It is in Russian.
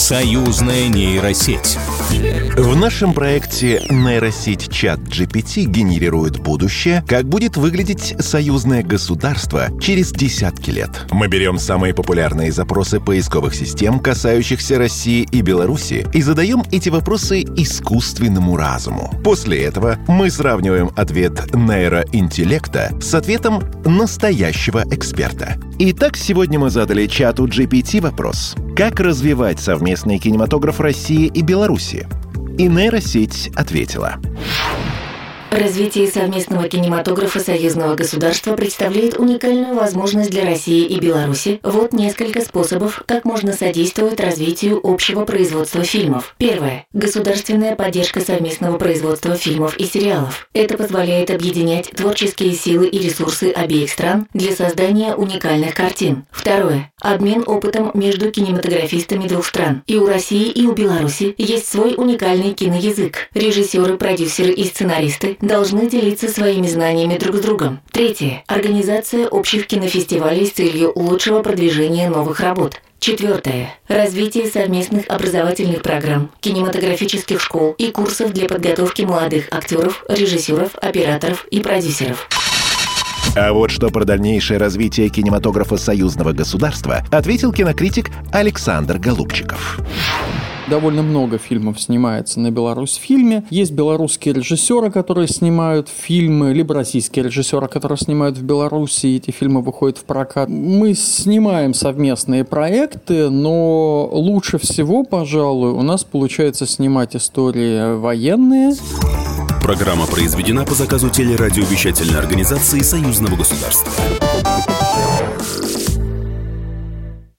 Союзная нейросеть. В нашем проекте нейросеть ChatGPT генерирует будущее, как будет выглядеть союзное государство через десятки лет. Мы берем самые популярные запросы поисковых систем, касающихся России и Беларуси, и задаем эти вопросы искусственному разуму. После этого мы сравниваем ответ нейроинтеллекта с ответом настоящего эксперта. Итак, сегодня мы задали чату GPT вопрос: как развивать совместный кинематограф России и Беларуси? И нейросеть ответила: Развитие совместного кинематографа союзного государства представляет уникальную возможность для России и Беларуси. Вот несколько способов, как можно содействовать развитию общего производства фильмов. Первое. Государственная поддержка совместного производства фильмов и сериалов. Это позволяет объединять творческие силы и ресурсы обеих стран для создания уникальных картин. Второе. Обмен опытом между кинематографистами двух стран. И у России, и у Беларуси есть свой уникальный киноязык. Режиссеры, продюсеры и сценаристы должны делиться своими знаниями друг с другом. Третье. Организация общих кинофестивалей с целью лучшего продвижения новых работ. Четвертое. Развитие совместных образовательных программ, кинематографических школ и курсов для подготовки молодых актеров, режиссеров, операторов и продюсеров. А вот что про дальнейшее развитие кинематографа союзного государства ответил кинокритик Александр Голубчиков. Довольно много фильмов снимается на Беларусьфильме. Есть белорусские режиссеры, которые снимают фильмы, либо российские режиссеры, которые снимают в Беларуси, и эти фильмы выходят в прокат. Мы снимаем совместные проекты, но лучше всего, пожалуй, у нас получается снимать истории военные. Программа произведена по заказу телерадиовещательной организации Союзного государства.